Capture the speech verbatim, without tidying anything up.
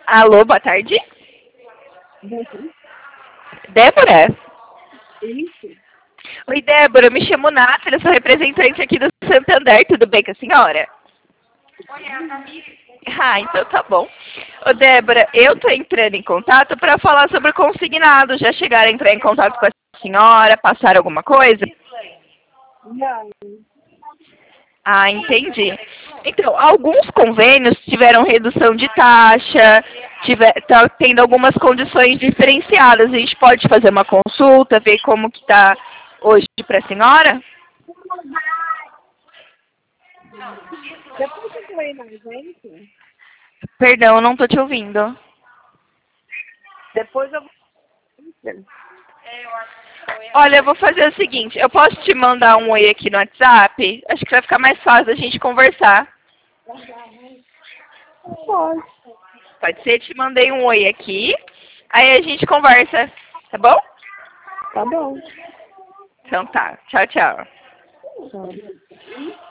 Alô, boa tarde. Uhum. Débora? Isso. Oi, Débora, eu me chamo Nathalie, eu sou representante aqui do Santander, tudo bem com a senhora? Ah, então tá bom. Ô, Débora, eu tô entrando em contato para falar sobre o consignado. Já chegaram a entrar em contato com a senhora? Passaram alguma coisa? Não. Ah, entendi. Então, alguns convênios tiveram redução de taxa, tiver, tá tendo algumas condições diferenciadas. A gente pode fazer uma consulta, ver como que tá hoje para a senhora? Depois que eu ir na gente, Perdão, eu não tô te ouvindo. depois eu vou. Olha, eu vou fazer o seguinte, eu posso te mandar um oi aqui no WhatsApp? Acho que vai ficar mais fácil a gente conversar. Pode. Pode ser? Te mandei um oi aqui, aí a gente conversa, tá bom? Tá bom. Então tá, tchau, tchau. Tchau.